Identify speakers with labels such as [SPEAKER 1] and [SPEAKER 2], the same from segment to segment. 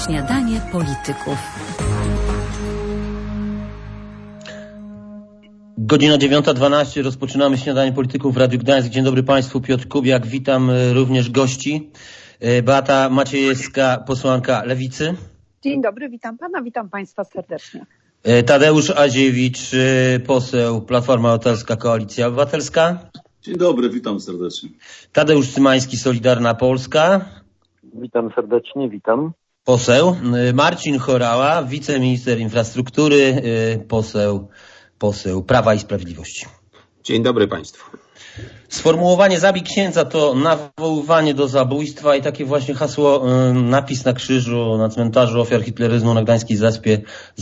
[SPEAKER 1] Śniadanie polityków.
[SPEAKER 2] Godzina 9:12. Rozpoczynamy Śniadanie Polityków w Radiu Gdańsk. Dzień dobry Państwu, Piotr Kubiak. Witam również gości. Beata Maciejewska, posłanka Lewicy.
[SPEAKER 3] Dzień dobry, witam Pana, witam Państwa serdecznie.
[SPEAKER 2] Tadeusz Aziewicz, poseł Platforma Obywatelska, Koalicja Obywatelska.
[SPEAKER 4] Dzień dobry, witam serdecznie.
[SPEAKER 2] Tadeusz Cymański, Solidarna Polska.
[SPEAKER 5] Witam serdecznie, witam.
[SPEAKER 2] Poseł Marcin Horała, wiceminister infrastruktury, poseł Prawa i Sprawiedliwości.
[SPEAKER 6] Dzień dobry Państwu.
[SPEAKER 2] Sformułowanie "zabij księdza" to nawoływanie do zabójstwa i takie właśnie hasło, napis na krzyżu na cmentarzu ofiar hitleryzmu na Gdańskiej Zaspie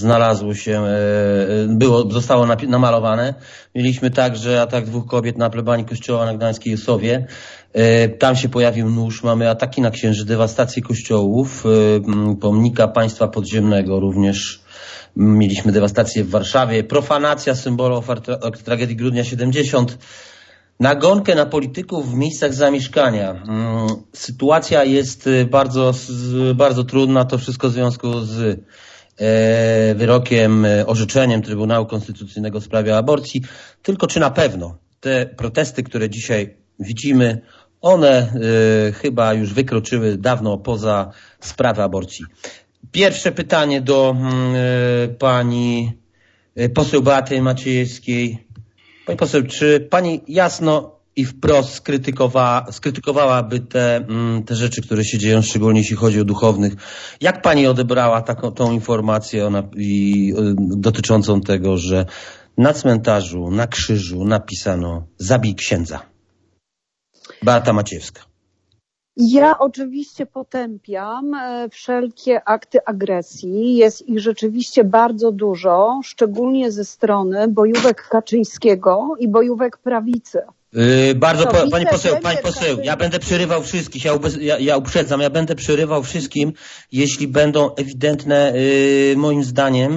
[SPEAKER 2] zostało namalowane. Mieliśmy także atak 2 kobiet na plebanii kościoła na Gdańskiej Jusowie. Tam się pojawił nóż, mamy ataki na księży, dewastację kościołów, pomnika państwa podziemnego również. Mieliśmy dewastację w Warszawie, profanacja symbolu ofiar tragedii grudnia 70. Nagonkę na polityków w miejscach zamieszkania. Sytuacja jest bardzo trudna, to wszystko w związku z wyrokiem, orzeczeniem Trybunału Konstytucyjnego w sprawie aborcji. Tylko czy na pewno te protesty, które dzisiaj widzimy, one chyba już wykroczyły dawno poza sprawę aborcji. Pierwsze pytanie do pani poseł Beaty Maciejewskiej. Pani poseł, czy pani jasno i wprost skrytykowałaby te rzeczy, które się dzieją, szczególnie jeśli chodzi o duchownych? Jak pani odebrała tą informację dotyczącą tego, że na cmentarzu, na krzyżu napisano "zabij księdza"? Beata Maciejewska.
[SPEAKER 3] Ja oczywiście potępiam wszelkie akty agresji. Jest ich rzeczywiście bardzo dużo, szczególnie ze strony bojówek Kaczyńskiego i bojówek prawicy.
[SPEAKER 2] Pani poseł, ja będę przerywał wszystkich, ja uprzedzam, ja będę przerywał wszystkim, jeśli będą ewidentne, moim zdaniem,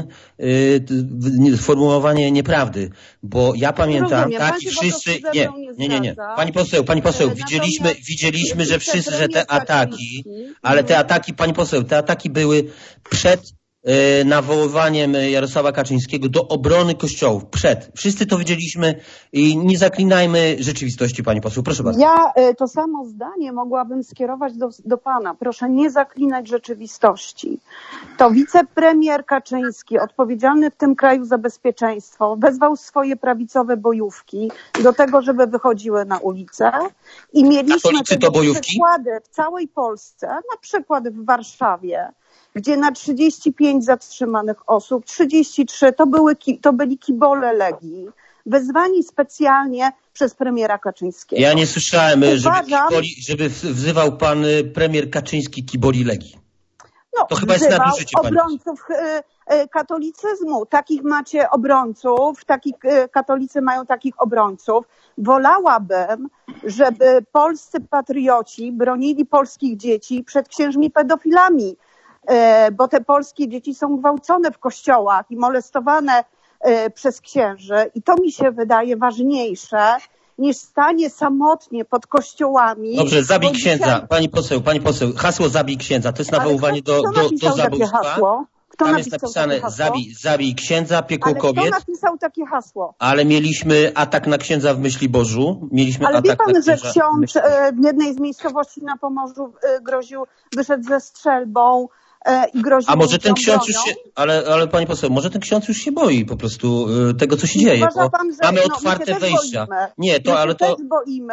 [SPEAKER 2] sformułowanie nieprawdy, bo ja pamiętam, wszyscy, nie. Pani poseł, widzieliśmy, że te ataki, ale te ataki były przed nawoływaniem Jarosława Kaczyńskiego do obrony kościołów. Wszyscy to widzieliśmy i nie zaklinajmy rzeczywistości, pani poseł. Proszę bardzo.
[SPEAKER 3] Ja to samo zdanie mogłabym skierować do Pana. Proszę nie zaklinać rzeczywistości. To wicepremier Kaczyński, odpowiedzialny w tym kraju za bezpieczeństwo, wezwał swoje prawicowe bojówki do tego, żeby wychodziły na ulicę i mieliśmy tego przykłady w całej Polsce, na przykład w Warszawie, gdzie na 35 zatrzymanych osób, 33 to byli kibole Legii, wezwani specjalnie przez premiera Kaczyńskiego.
[SPEAKER 2] Ja nie słyszałem, żeby wzywał pan premier Kaczyński kiboli Legii. To chyba jest nadużycie,
[SPEAKER 3] obrońców katolicyzmu. Takich macie obrońców, katolicy mają takich obrońców. Wolałabym, żeby polscy patrioci bronili polskich dzieci przed księżmi pedofilami, bo te polskie dzieci są gwałcone w kościołach i molestowane przez księży i to mi się wydaje ważniejsze niż stanie samotnie pod kościołami.
[SPEAKER 2] Dobrze, zabij księdza. Pani poseł, hasło "zabij księdza" to jest nawoływanie do zabójstwa. Tam jest napisane zabij księdza, piekło kobiet.
[SPEAKER 3] Kto napisał takie hasło?
[SPEAKER 2] Ale mieliśmy atak na księdza w Myśliborzu.
[SPEAKER 3] Ale wie pan, że ksiądz w jednej z miejscowości na Pomorzu wyszedł ze strzelbą i groził.
[SPEAKER 2] A może ten ksiądz już się, ale pani poseł, może ten ksiądz już się boi po prostu tego, co się dzieje.
[SPEAKER 3] Uważa pan, że
[SPEAKER 2] mamy otwarte wejścia. My
[SPEAKER 3] też boimy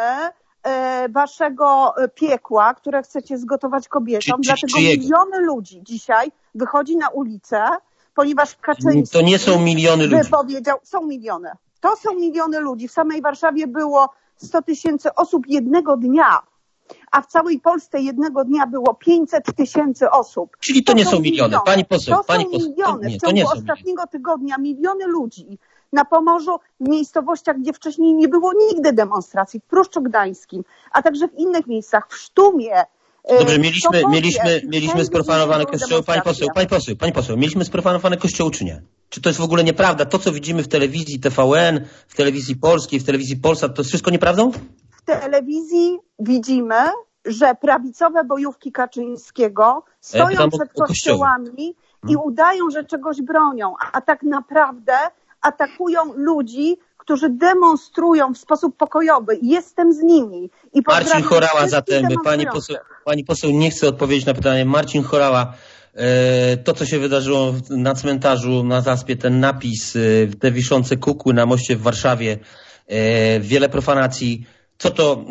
[SPEAKER 3] waszego piekła, które chcecie zgotować kobietom. Dlatego miliony ludzi dzisiaj wychodzi na ulicę, ponieważ Kaczyński...
[SPEAKER 2] To nie są miliony ludzi.
[SPEAKER 3] Wypowiedział, są miliony. To są miliony ludzi. W samej Warszawie było 100 000 osób jednego dnia, a w całej Polsce jednego dnia było 500 000 osób.
[SPEAKER 2] Czyli to nie są miliony. Pani poseł,
[SPEAKER 3] miliony. W ciągu ostatniego tygodnia miliony ludzi na Pomorzu, w miejscowościach, gdzie wcześniej nie było nigdy demonstracji, w Pruszczu Gdańskim, a także w innych miejscach, w Sztumie.
[SPEAKER 2] Dobrze, mieliśmy sprofanowane kościoły. Pani poseł, mieliśmy sprofanowane kościoły czy nie? Czy to jest w ogóle nieprawda? To, co widzimy w telewizji TVN, w telewizji polskiej, w telewizji Polsat, to jest wszystko nieprawdą?
[SPEAKER 3] W telewizji widzimy że prawicowe bojówki Kaczyńskiego stoją przed kościołami i udają, że czegoś bronią, a tak naprawdę atakują ludzi, którzy demonstrują w sposób pokojowy. Jestem z nimi. I
[SPEAKER 2] Marcin Horała zatem, pani poseł nie chce odpowiedzieć na pytanie. Marcin Horała, to co się wydarzyło na cmentarzu na Zaspie, ten napis, te wiszące kukły na moście w Warszawie, wiele profanacji. Co to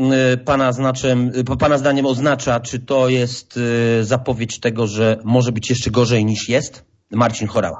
[SPEAKER 2] pana zdaniem oznacza? Czy to jest zapowiedź tego, że może być jeszcze gorzej niż jest? Marcin Horała.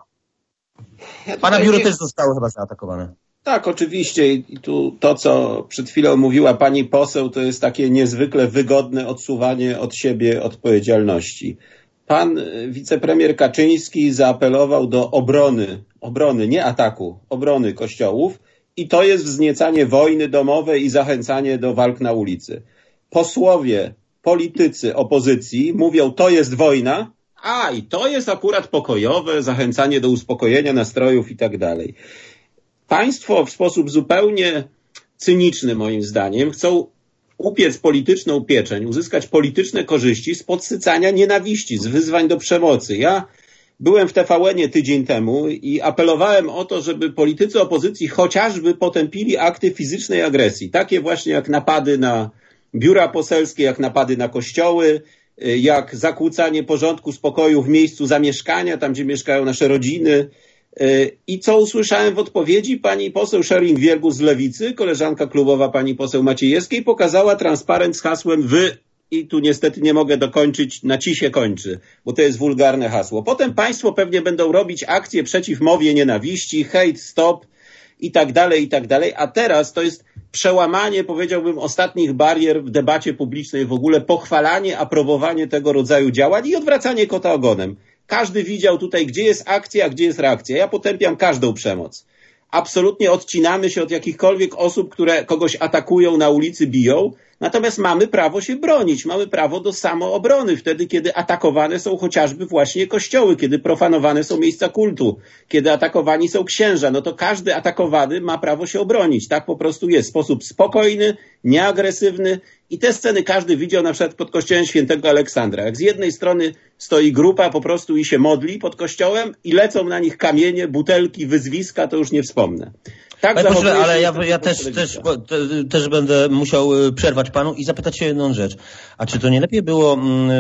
[SPEAKER 2] Pana biuro też zostało chyba zaatakowane.
[SPEAKER 6] Tak, oczywiście. I tu to, co przed chwilą mówiła pani poseł, to jest takie niezwykle wygodne odsuwanie od siebie odpowiedzialności. Pan wicepremier Kaczyński zaapelował do obrony, nie ataku, obrony kościołów i to jest wzniecanie wojny domowej i zachęcanie do walk na ulicy. Posłowie, politycy opozycji mówią, to jest wojna, i to jest akurat pokojowe, zachęcanie do uspokojenia nastrojów i tak dalej. Państwo w sposób zupełnie cyniczny moim zdaniem chcą upiec polityczną pieczeń, uzyskać polityczne korzyści z podsycania nienawiści, z wyzwań do przemocy. Ja byłem w TVN-ie tydzień temu i apelowałem o to, żeby politycy opozycji chociażby potępili akty fizycznej agresji. Takie właśnie jak napady na biura poselskie, jak napady na kościoły, jak zakłócanie porządku, spokoju w miejscu zamieszkania, tam gdzie mieszkają nasze rodziny. I co usłyszałem w odpowiedzi? Pani poseł Scheuring-Wielgus z Lewicy, koleżanka klubowa pani poseł Maciejewskiej, pokazała transparent z hasłem i tu niestety nie mogę dokończyć, na ci się kończy, bo to jest wulgarne hasło. Potem państwo pewnie będą robić akcje przeciw mowie nienawiści, hate stop i tak dalej, a teraz to jest przełamanie, powiedziałbym, ostatnich barier w debacie publicznej, w ogóle pochwalanie, aprobowanie tego rodzaju działań i odwracanie kota ogonem. Każdy widział tutaj, gdzie jest akcja, a gdzie jest reakcja. Ja potępiam każdą przemoc. Absolutnie odcinamy się od jakichkolwiek osób, które kogoś atakują na ulicy, biją. Natomiast mamy prawo się bronić. Mamy prawo do samoobrony wtedy, kiedy atakowane są chociażby właśnie kościoły, kiedy profanowane są miejsca kultu, kiedy atakowani są księża. No to każdy atakowany ma prawo się obronić. Tak po prostu jest. W sposób spokojny, nieagresywny. I te sceny każdy widział na przykład pod kościołem Świętego Aleksandra. Jak z jednej strony stoi grupa po prostu i się modli pod kościołem i lecą na nich kamienie, butelki, wyzwiska, to już nie wspomnę. Tak,
[SPEAKER 2] ale ja też będę musiał przerwać panu i zapytać się jedną rzecz. A czy to nie lepiej było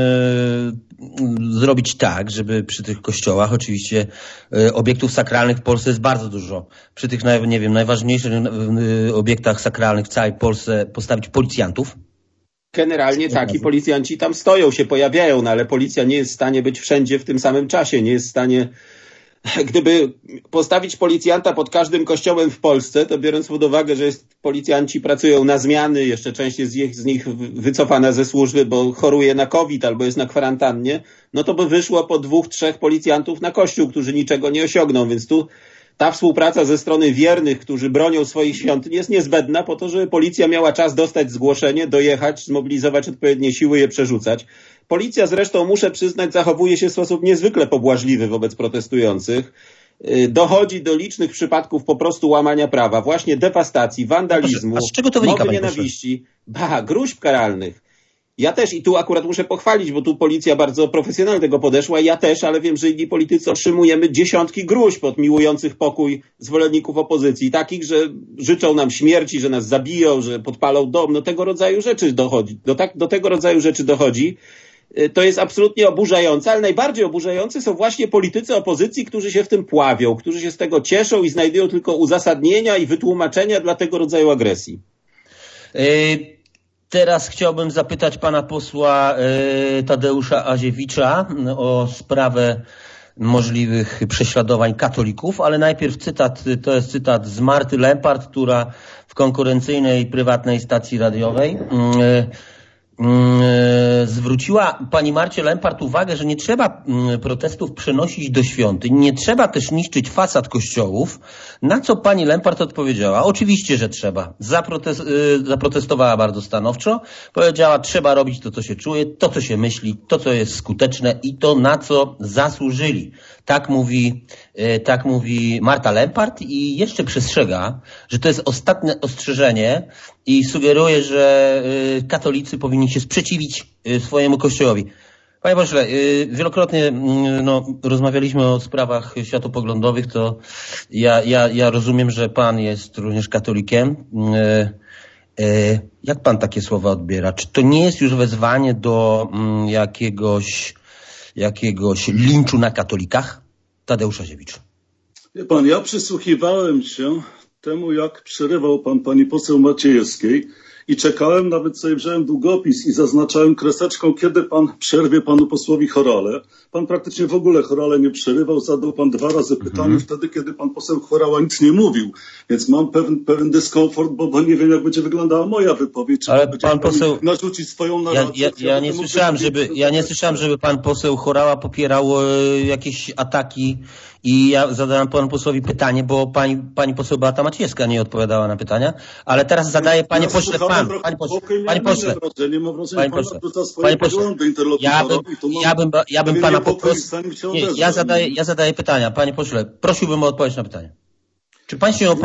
[SPEAKER 2] zrobić tak, żeby przy tych kościołach, oczywiście obiektów sakralnych w Polsce jest bardzo dużo, przy tych, najważniejszych obiektach sakralnych w całej Polsce postawić policjantów?
[SPEAKER 6] Generalnie tak, i policjanci tam stoją, się pojawiają, no ale policja nie jest w stanie być wszędzie w tym samym czasie, nie jest w stanie. Gdyby postawić policjanta pod każdym kościołem w Polsce, to biorąc pod uwagę, że policjanci pracują na zmiany, jeszcze część jest z nich wycofana ze służby, bo choruje na COVID albo jest na kwarantannie, no to by wyszło po 2-3 policjantów na kościół, którzy niczego nie osiągną, więc tu ta współpraca ze strony wiernych, którzy bronią swoich świątyń, jest niezbędna po to, żeby policja miała czas dostać zgłoszenie, dojechać, zmobilizować odpowiednie siły, je przerzucać. Policja zresztą, muszę przyznać, zachowuje się w sposób niezwykle pobłażliwy wobec protestujących. Dochodzi do licznych przypadków po prostu łamania prawa, właśnie dewastacji, wandalizmu,
[SPEAKER 2] a z czego to wynika,
[SPEAKER 6] mowy nienawiści, gróźb karalnych. Ja też, i tu akurat muszę pochwalić, bo tu policja bardzo profesjonalnie do tego podeszła, ja też, ale wiem, że inni politycy otrzymujemy dziesiątki gruźb od miłujących pokój zwolenników opozycji, takich, że życzą nam śmierci, że nas zabiją, że podpalą dom, no tego rodzaju rzeczy dochodzi, do tego rodzaju rzeczy dochodzi. To jest absolutnie oburzające, ale najbardziej oburzające są właśnie politycy opozycji, którzy się w tym pławią, którzy się z tego cieszą i znajdują tylko uzasadnienia i wytłumaczenia dla tego rodzaju agresji.
[SPEAKER 2] Teraz chciałbym zapytać pana posła Tadeusza Aziewicza o sprawę możliwych prześladowań katolików, ale najpierw cytat, to jest cytat z Marty Lempart, która w konkurencyjnej prywatnej stacji radiowej zwróciła pani Marcie Lempart uwagę, że nie trzeba protestów przenosić do świątyń, nie trzeba też niszczyć fasad kościołów, na co pani Lempart odpowiedziała, oczywiście, że trzeba. Zaprotestowała bardzo stanowczo, powiedziała, trzeba robić to, co się czuje, to, co się myśli, to, co jest skuteczne i to, na co zasłużyli. Tak mówi Marta Lempart i jeszcze przestrzega, że to jest ostatnie ostrzeżenie i sugeruje, że katolicy powinni się sprzeciwić swojemu kościołowi. Panie pośle, wielokrotnie rozmawialiśmy o sprawach światopoglądowych, to ja rozumiem, że pan jest również katolikiem. Jak pan takie słowa odbiera? Czy to nie jest już wezwanie do jakiegoś linczu na katolikach? Tadeusz Aziewicz.
[SPEAKER 4] Wie pan, ja przysłuchiwałem się temu, jak przerywał pan pani poseł Maciejewskiej i czekałem, nawet sobie wziąłem długopis i zaznaczałem kreseczką, kiedy pan przerwie panu posłowi Horale. Pan praktycznie w ogóle Horale nie przerywał, zadał pan 2 razy pytanie wtedy, kiedy pan poseł Horała nic nie mówił. Więc mam pewien dyskomfort, bo nie wiem, jak będzie wyglądała moja wypowiedź. Czy
[SPEAKER 2] ale
[SPEAKER 4] będzie
[SPEAKER 2] pan poseł
[SPEAKER 4] narzucić swoją narrację.
[SPEAKER 2] Ja nie słyszałem, żeby pan poseł Horała popierał jakieś ataki i ja zadałem panu posłowi pytanie, bo pani poseł Beata Maciejewska nie odpowiadała na pytania, ale teraz zadaję, panie pośle, ja bym pana poprosił, ja zadaję pytania, panie pośle, prosiłbym o odpowiedź na pytanie. Czy pan się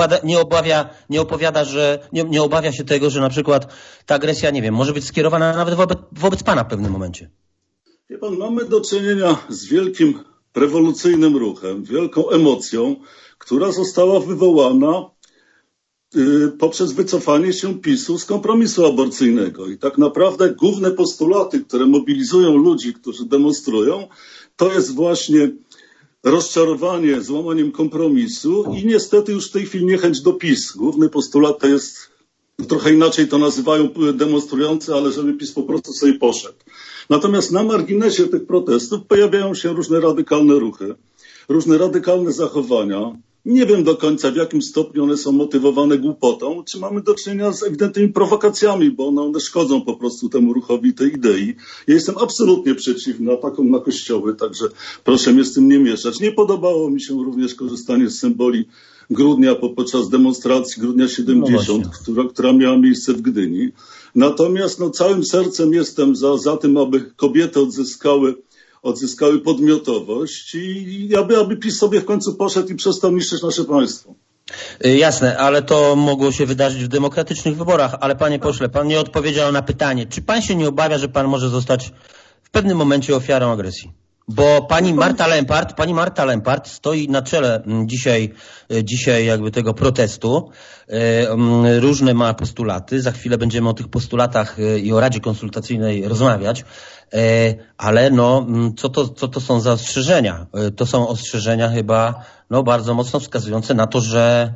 [SPEAKER 2] nie obawia się tego, że na przykład ta agresja, nie wiem, może być skierowana nawet wobec pana w pewnym momencie?
[SPEAKER 4] Wie pan, mamy do czynienia z wielkim rewolucyjnym ruchem, wielką emocją, która została wywołana poprzez wycofanie się PiS-u z kompromisu aborcyjnego. I tak naprawdę główne postulaty, które mobilizują ludzi, którzy demonstrują, to jest właśnie rozczarowanie złamaniem kompromisu i niestety już w tej chwili niechęć do PiS. Główny postulat to jest, trochę inaczej to nazywają demonstrujący, ale żeby PiS po prostu sobie poszedł. Natomiast na marginesie tych protestów pojawiają się różne radykalne ruchy, różne radykalne zachowania. Nie wiem do końca, w jakim stopniu one są motywowane głupotą, czy mamy do czynienia z ewidentnymi prowokacjami, bo one szkodzą po prostu temu ruchowi, tej idei. Ja jestem absolutnie przeciwny atakom na kościoły, także proszę mnie z tym nie mieszać. Nie podobało mi się również korzystanie z symboli grudnia podczas demonstracji Grudnia 70, która miała miejsce w Gdyni. Natomiast całym sercem jestem za tym, aby kobiety odzyskały podmiotowość i aby PiS sobie w końcu poszedł i przestał niszczyć nasze państwo.
[SPEAKER 2] Jasne, ale to mogło się wydarzyć w demokratycznych wyborach, ale panie pośle, pan nie odpowiedział na pytanie, czy pan się nie obawia, że pan może zostać w pewnym momencie ofiarą agresji? Bo pani Marta Lempart stoi na czele dzisiaj jakby tego protestu. Różne ma postulaty. Za chwilę będziemy o tych postulatach i o Radzie Konsultacyjnej rozmawiać. Ale co to są za ostrzeżenia? To są ostrzeżenia chyba bardzo mocno wskazujące na to, że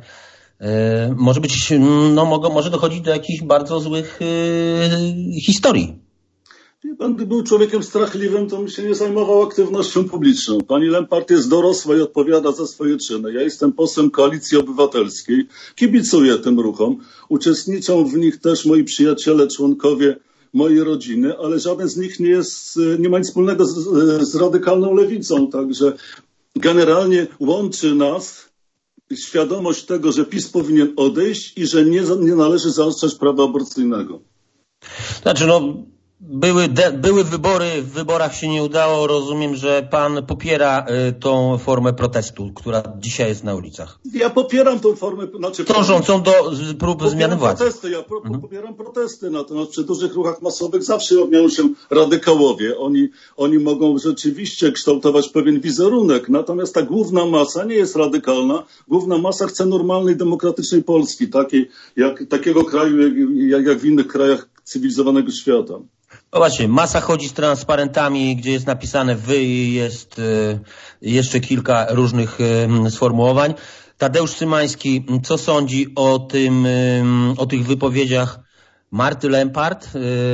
[SPEAKER 2] może dochodzić do jakichś bardzo złych historii.
[SPEAKER 4] Pan, gdy był człowiekiem strachliwym, to mi się nie zajmował aktywnością publiczną. Pani Lempart jest dorosła i odpowiada za swoje czyny. Ja jestem posłem Koalicji Obywatelskiej, kibicuję tym ruchom. Uczestniczą w nich też moi przyjaciele, członkowie mojej rodziny, ale żaden z nich nie ma nic wspólnego z radykalną lewicą. Także generalnie łączy nas świadomość tego, że PiS powinien odejść i że nie należy zaostrzać prawa aborcyjnego.
[SPEAKER 2] Znaczy były wybory, w wyborach się nie udało. Rozumiem, że pan popiera tą formę protestu, która dzisiaj jest na ulicach.
[SPEAKER 4] Ja popieram tą formę,
[SPEAKER 2] dążącą do prób zmiany władzy.
[SPEAKER 4] Popieram protesty, natomiast przy dużych ruchach masowych zawsze objawiają się radykałowie. Oni mogą rzeczywiście kształtować pewien wizerunek, natomiast ta główna masa nie jest radykalna. Główna masa chce normalnej, demokratycznej Polski, takiego kraju jak w innych krajach cywilizowanego świata.
[SPEAKER 2] No właśnie, masa chodzi z transparentami, gdzie jest napisane wy i jest jeszcze kilka różnych sformułowań. Tadeusz Cymański, co sądzi o tych wypowiedziach Marty Lempart?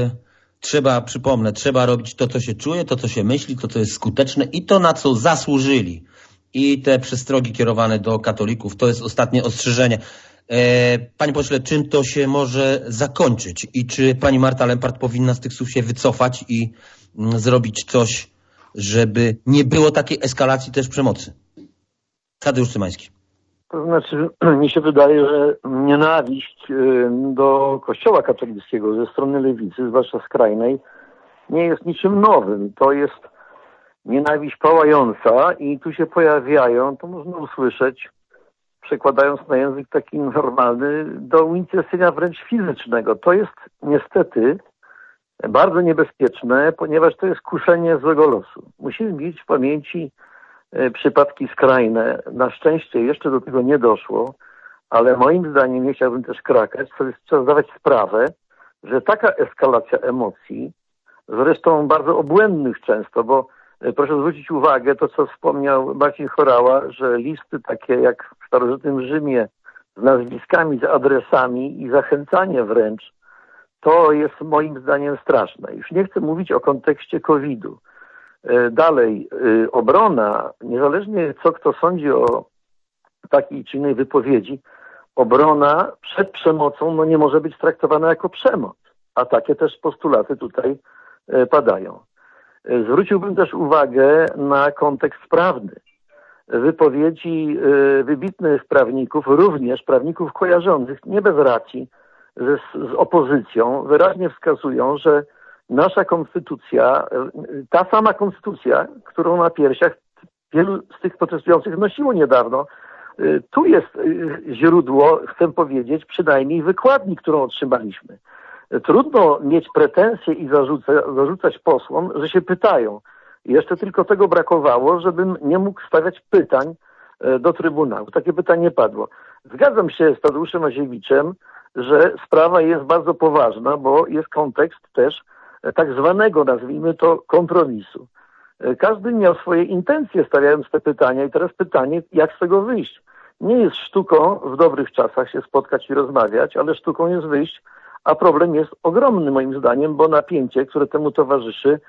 [SPEAKER 2] Trzeba robić to, co się czuje, to, co się myśli, to, co jest skuteczne i to, na co zasłużyli. I te przestrogi kierowane do katolików, to jest ostatnie ostrzeżenie. Panie pośle, czym to się może zakończyć i czy pani Marta Lempart powinna z tych słów się wycofać i zrobić coś, żeby nie było takiej eskalacji też przemocy? Tadeusz Cymański.
[SPEAKER 5] To znaczy, mi się wydaje, że nienawiść do Kościoła katolickiego ze strony lewicy, zwłaszcza skrajnej, nie jest niczym nowym. To jest nienawiść pałająca i tu się pojawiają, to można usłyszeć, przekładając na język taki normalny, do unicestwienia wręcz fizycznego. To jest niestety bardzo niebezpieczne, ponieważ to jest kuszenie złego losu. Musimy mieć w pamięci przypadki skrajne. Na szczęście jeszcze do tego nie doszło, ale moim zdaniem, nie chciałbym też krakać, trzeba zdawać sprawę, że taka eskalacja emocji, zresztą bardzo obłędnych często, bo proszę zwrócić uwagę, to co wspomniał Marcin Horała, że listy takie jak w starożytnym Rzymie z nazwiskami, z adresami i zachęcanie wręcz, to jest moim zdaniem straszne. Już nie chcę mówić o kontekście COVID-u. Dalej, obrona, niezależnie co kto sądzi o takiej czy innej wypowiedzi, obrona przed przemocą nie może być traktowana jako przemoc. A takie też postulaty tutaj padają. Zwróciłbym też uwagę na kontekst prawny. Wypowiedzi wybitnych prawników, również prawników kojarzonych, nie bez racji, z opozycją, wyraźnie wskazują, że nasza konstytucja, ta sama konstytucja, którą na piersiach wielu z tych protestujących nosiło niedawno, tu jest źródło, chcę powiedzieć, przynajmniej wykładni, którą otrzymaliśmy. Trudno mieć pretensje i zarzucać posłom, że się pytają. Jeszcze tylko tego brakowało, żebym nie mógł stawiać pytań do Trybunału. Takie pytanie padło. Zgadzam się z Tadeuszem Aziewiczem, że sprawa jest bardzo poważna, bo jest kontekst też tak zwanego, nazwijmy to, kompromisu. Każdy miał swoje intencje stawiając te pytania i teraz pytanie, jak z tego wyjść. Nie jest sztuką w dobrych czasach się spotkać i rozmawiać, ale sztuką jest wyjść, a problem jest ogromny moim zdaniem, bo napięcie, które temu towarzyszy,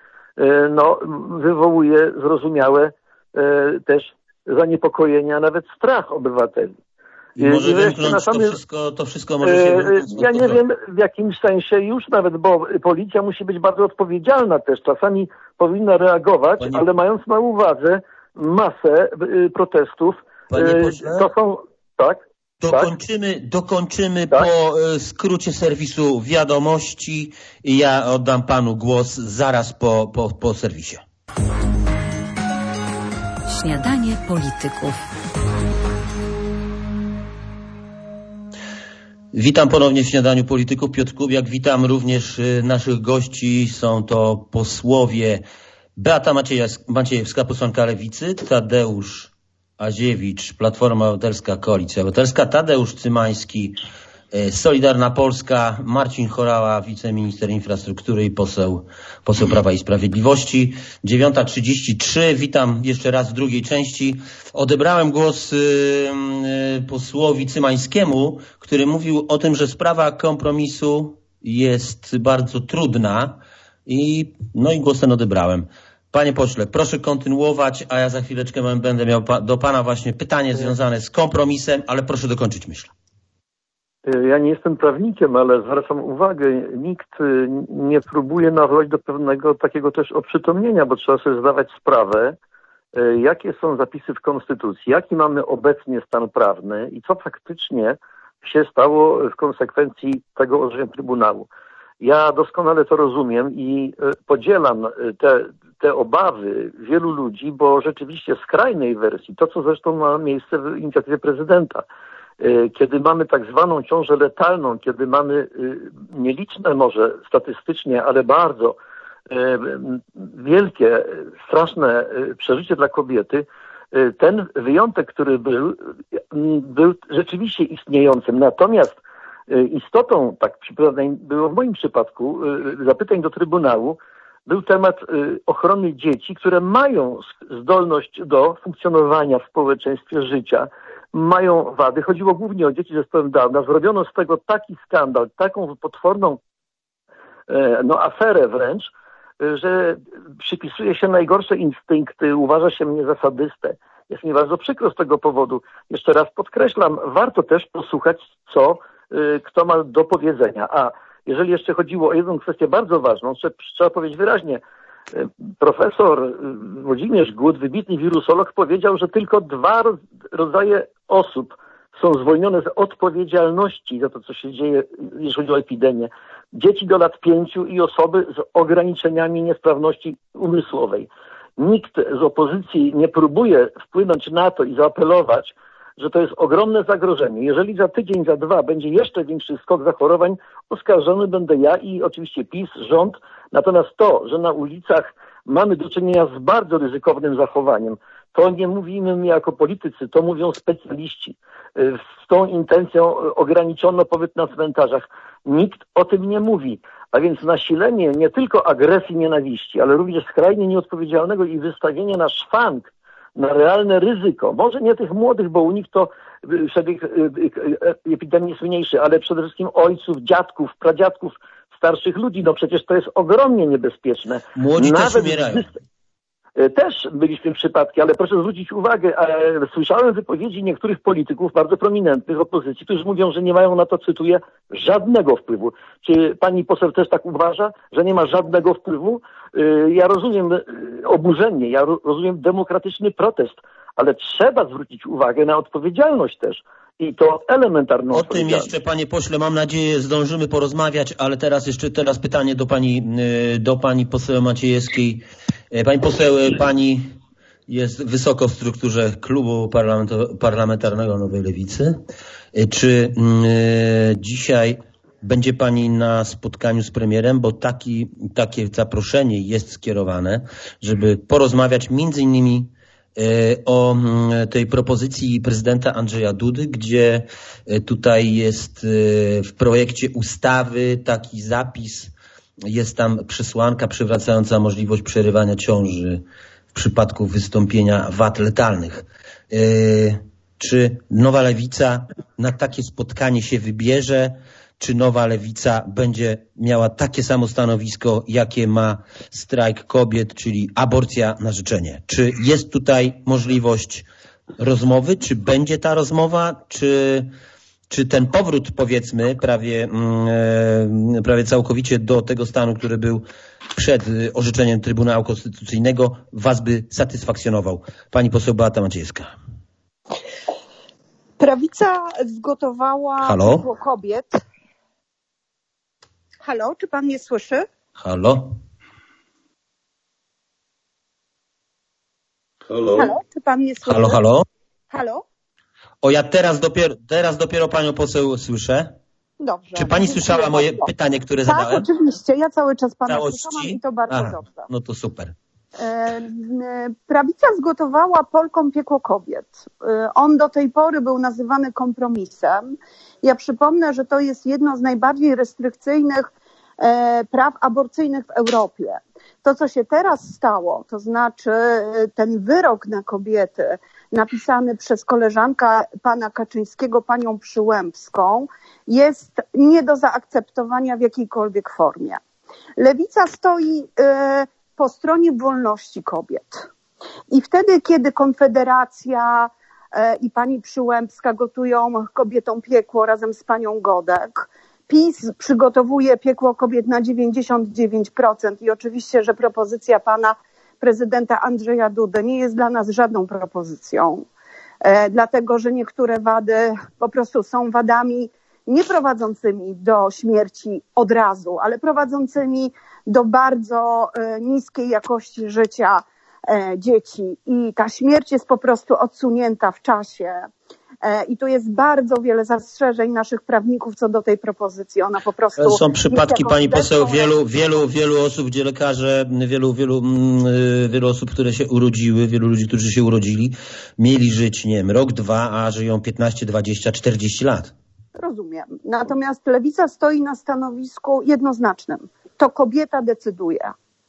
[SPEAKER 5] wywołuje zrozumiałe też zaniepokojenie, a nawet strach obywateli.
[SPEAKER 2] I może wymknąć to wszystko może się wymknąć.
[SPEAKER 5] Ja nie wiem w jakim sensie już nawet, bo policja musi być bardzo odpowiedzialna też. Czasami powinna reagować, ale mając na uwadze masę protestów, to są... Tak?
[SPEAKER 2] Dokończymy tak? Po skrócie serwisu Wiadomości i ja oddam panu głos zaraz po serwisie.
[SPEAKER 1] Śniadanie polityków.
[SPEAKER 2] Witam ponownie w Śniadaniu Polityków. Piotr Kubiak. Witam również naszych gości. Są to posłowie Beata Maciejewska, posłanka Lewicy, Tadeusz Aziewicz, Platforma Obywatelska, Koalicja Obywatelska, Tadeusz Cymański, Solidarna Polska, Marcin Horała, wiceminister infrastruktury i poseł Prawa i Sprawiedliwości. 9:33. Witam jeszcze raz w drugiej części. Odebrałem głos posłowi Cymańskiemu, który mówił o tym, że sprawa kompromisu jest bardzo trudna i głos ten odebrałem. Panie pośle, proszę kontynuować, a ja za chwileczkę będę miał do pana właśnie pytanie związane z kompromisem, ale proszę dokończyć myśl.
[SPEAKER 5] Ja nie jestem prawnikiem, ale zwracam uwagę, nikt nie próbuje nawołać do pewnego takiego też oprzytomnienia, bo trzeba sobie zdawać sprawę, jakie są zapisy w Konstytucji, jaki mamy obecnie stan prawny i co faktycznie się stało w konsekwencji tego orzeczenia Trybunału. Ja doskonale to rozumiem i podzielam te obawy wielu ludzi, bo rzeczywiście w skrajnej wersji, to co zresztą ma miejsce w inicjatywie prezydenta, kiedy mamy tak zwaną ciążę letalną, kiedy mamy nieliczne może statystycznie, ale bardzo wielkie, straszne przeżycie dla kobiety, ten wyjątek, który był rzeczywiście istniejącym. Natomiast istotą, tak przynajmniej było w moim przypadku, zapytań do Trybunału, był temat ochrony dzieci, które mają zdolność do funkcjonowania w społeczeństwie życia, mają wady. Chodziło głównie o dzieci z zespołem Downa. Zrobiono z tego taki skandal, taką potworną aferę wręcz, że przypisuje się najgorsze instynkty, uważa się mnie za sadystę. Jest mi bardzo przykro z tego powodu. Jeszcze raz podkreślam, warto też posłuchać, co kto ma do powiedzenia. A jeżeli jeszcze chodziło o jedną kwestię bardzo ważną, trzeba powiedzieć wyraźnie, profesor Włodzimierz Gut, wybitny wirusolog, powiedział, że tylko 2 rodzaje osób są zwolnione z odpowiedzialności za to, co się dzieje, jeżeli chodzi o epidemię. Dzieci do lat 5 i osoby z ograniczeniami niesprawności umysłowej. nikt z opozycji nie próbuje wpłynąć na to i zaapelować, że to jest ogromne zagrożenie. Jeżeli za tydzień, za 2 będzie jeszcze większy skok zachorowań, oskarżony będę ja i oczywiście PiS, rząd. Natomiast to, że na ulicach mamy do czynienia z bardzo ryzykownym zachowaniem, to nie mówimy my jako politycy, to mówią specjaliści. Z tą intencją ograniczono pobyt na cmentarzach. Nikt o tym nie mówi. A więc nasilenie nie tylko agresji, nienawiści, ale również skrajnie nieodpowiedzialnego i wystawienie na szwank, na realne ryzyko. Może nie tych młodych, bo u nich to przebieg epidemii jest mniejszy, ale przede wszystkim ojców, dziadków, pradziadków, starszych ludzi. No przecież to jest ogromnie niebezpieczne.
[SPEAKER 2] Młodzi też umierają.
[SPEAKER 5] Też byliśmy przypadki, ale proszę zwrócić uwagę, słyszałem wypowiedzi niektórych polityków bardzo prominentnych opozycji, którzy mówią, że nie mają na to, cytuję, żadnego wpływu. Czy pani poseł też tak uważa, że nie ma żadnego wpływu? Ja rozumiem oburzenie, ja rozumiem demokratyczny protest, ale trzeba zwrócić uwagę na odpowiedzialność też. I to elementarną
[SPEAKER 2] O tym jeszcze, panie pośle, mam nadzieję, zdążymy porozmawiać, ale teraz pytanie do pani poseł Maciejewskiej. Pani poseł, pani jest wysoko w strukturze klubu parlamentarnego Nowej Lewicy. Czy dzisiaj będzie pani na spotkaniu z premierem, bo takie zaproszenie jest skierowane, żeby porozmawiać między innymi o tej propozycji prezydenta Andrzeja Dudy, gdzie tutaj jest w projekcie ustawy taki zapis, jest tam przesłanka przywracająca możliwość przerywania ciąży w przypadku wystąpienia wad letalnych. Czy Nowa Lewica na takie spotkanie się wybierze? Czy Nowa Lewica będzie miała takie samo stanowisko, jakie ma strajk kobiet, czyli aborcja na życzenie? Czy jest tutaj możliwość rozmowy? Czy będzie ta rozmowa? Czy ten powrót, powiedzmy, prawie całkowicie do tego stanu, który był przed orzeczeniem Trybunału Konstytucyjnego, was by satysfakcjonował? Pani poseł Beata Maciejewska.
[SPEAKER 3] Prawica zgotowała
[SPEAKER 2] Halo?
[SPEAKER 3] kobiet. Halo, czy pan mnie słyszy?
[SPEAKER 2] Halo?
[SPEAKER 3] Halo, czy pan mnie słyszy?
[SPEAKER 2] Halo?
[SPEAKER 3] Halo?
[SPEAKER 2] O, ja teraz dopiero panią poseł słyszę.
[SPEAKER 3] Dobrze.
[SPEAKER 2] Czy pani słyszała moje pytanie, które zadałem?
[SPEAKER 3] Tak, oczywiście. Ja cały czas pana słyszałam i to bardzo dobrze.
[SPEAKER 2] No to super.
[SPEAKER 3] Prawica zgotowała Polkom piekło kobiet. On do tej pory był nazywany kompromisem. Ja przypomnę, że to jest jedno z najbardziej restrykcyjnych praw aborcyjnych w Europie. To, co się teraz stało, to znaczy ten wyrok na kobiety napisany przez koleżankę pana Kaczyńskiego, panią Przyłębską, jest nie do zaakceptowania w jakiejkolwiek formie. Lewica stoi po stronie wolności kobiet. I wtedy, kiedy Konfederacja i pani Przyłębska gotują kobietom piekło razem z panią Godek, PiS przygotowuje piekło kobiet na 99% i oczywiście, że propozycja pana prezydenta Andrzeja Dudy nie jest dla nas żadną propozycją, dlatego że niektóre wady po prostu są wadami nie prowadzącymi do śmierci od razu, ale prowadzącymi do bardzo niskiej jakości życia dzieci i ta śmierć jest po prostu odsunięta w czasie. I tu jest bardzo wiele zastrzeżeń naszych prawników co do tej propozycji. Ona po prostu...
[SPEAKER 2] Są przypadki, pani poseł, wielu osób, gdzie lekarze, wielu osób, które się urodziły, wielu ludzi, którzy się urodzili, mieli żyć, nie wiem, rok, 2, a żyją 15, 20, 40 lat.
[SPEAKER 3] Rozumiem. Natomiast Lewica stoi na stanowisku jednoznacznym. To kobieta decyduje.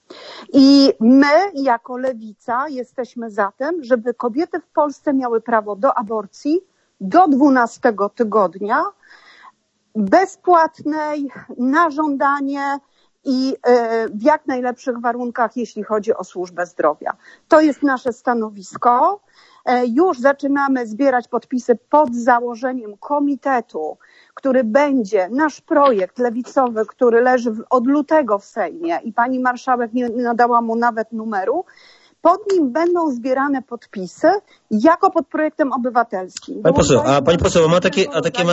[SPEAKER 3] I my jako Lewica jesteśmy za tym, żeby kobiety w Polsce miały prawo do aborcji do 12 tygodnia, bezpłatnej, na żądanie i w jak najlepszych warunkach, jeśli chodzi o służbę zdrowia. To jest nasze stanowisko. Już zaczynamy zbierać podpisy pod założeniem komitetu, który będzie, nasz projekt lewicowy, który leży od lutego w Sejmie i pani marszałek nie nadała mu nawet numeru. Pod nim będą zbierane podpisy jako pod projektem obywatelskim.
[SPEAKER 2] Pani poseł,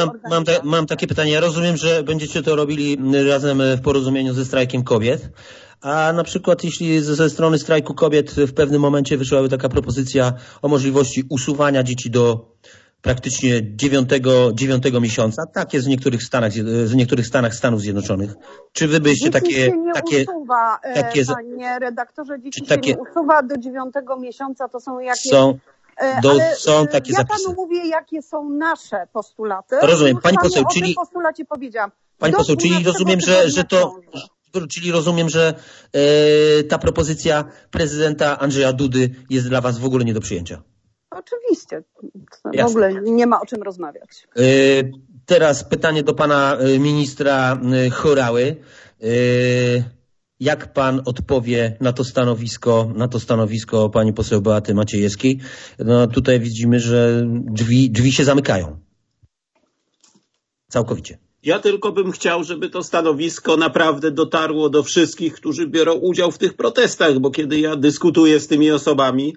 [SPEAKER 2] mam takie pytanie. Ja rozumiem, że będziecie to robili razem w porozumieniu ze strajkiem kobiet, a na przykład jeśli ze strony strajku kobiet w pewnym momencie wyszłaby taka propozycja o możliwości usuwania dzieci do praktycznie 9 miesiąca, tak jest w niektórych stanach Stanów Zjednoczonych. Czy wy byście
[SPEAKER 3] dzieci się nie usuwa,
[SPEAKER 2] takie,
[SPEAKER 3] panie redaktorze, dzieci
[SPEAKER 2] takie,
[SPEAKER 3] się nie usuwa do 9 miesiąca, to są jakieś...
[SPEAKER 2] Są takie
[SPEAKER 3] ja
[SPEAKER 2] zapisy.
[SPEAKER 3] panu mówię, jakie są nasze postulaty.
[SPEAKER 2] Rozumiem, pani poseł,
[SPEAKER 3] o tym postulacie powiedziałam.
[SPEAKER 2] Pani poseł, czyli rozumiem, że ta propozycja prezydenta Andrzeja Dudy jest dla was w ogóle nie do przyjęcia.
[SPEAKER 3] Oczywiście.
[SPEAKER 2] Jasne.
[SPEAKER 3] W ogóle nie ma o czym rozmawiać.
[SPEAKER 2] Teraz pytanie do pana ministra Horały. Jak pan odpowie na to stanowisko pani poseł Beaty Maciejewskiej? No tutaj widzimy, że drzwi się zamykają. Całkowicie.
[SPEAKER 6] Ja tylko bym chciał, żeby to stanowisko naprawdę dotarło do wszystkich, którzy biorą udział w tych protestach, bo kiedy ja dyskutuję z tymi osobami,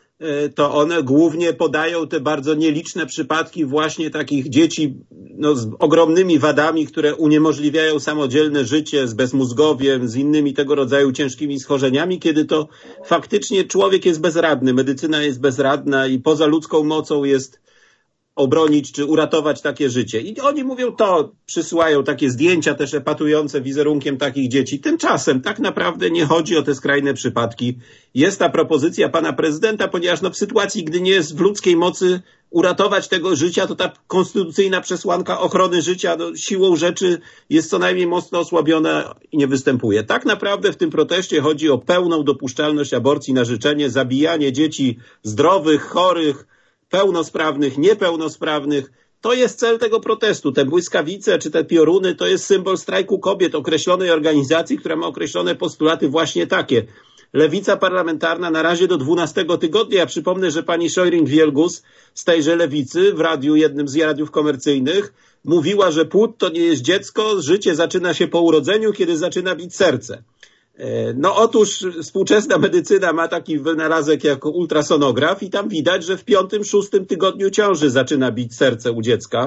[SPEAKER 6] to one głównie podają te bardzo nieliczne przypadki właśnie takich dzieci z ogromnymi wadami, które uniemożliwiają samodzielne życie, z bezmózgowiem, z innymi tego rodzaju ciężkimi schorzeniami, kiedy to faktycznie człowiek jest bezradny, medycyna jest bezradna i poza ludzką mocą jest obronić czy uratować takie życie. I oni mówią to, przysyłają takie zdjęcia też epatujące wizerunkiem takich dzieci. Tymczasem tak naprawdę nie chodzi o te skrajne przypadki. Jest ta propozycja pana prezydenta, ponieważ w sytuacji, gdy nie jest w ludzkiej mocy uratować tego życia, to ta konstytucyjna przesłanka ochrony życia siłą rzeczy jest co najmniej mocno osłabiona i nie występuje. Tak naprawdę w tym proteście chodzi o pełną dopuszczalność aborcji na życzenie, zabijanie dzieci zdrowych, chorych, pełnosprawnych, niepełnosprawnych. To jest cel tego protestu. Te błyskawice czy te pioruny to jest symbol strajku kobiet, określonej organizacji, która ma określone postulaty właśnie takie. Lewica parlamentarna na razie do 12 tygodnia. Ja przypomnę, że pani Szojring-Wielgus z tejże lewicy w radiu, jednym z radiów komercyjnych, mówiła, że płód to nie jest dziecko, życie zaczyna się po urodzeniu, kiedy zaczyna bić serce. No otóż współczesna medycyna ma taki wynalazek jak ultrasonograf i tam widać, że w 5-6 tygodniu ciąży zaczyna bić serce u dziecka,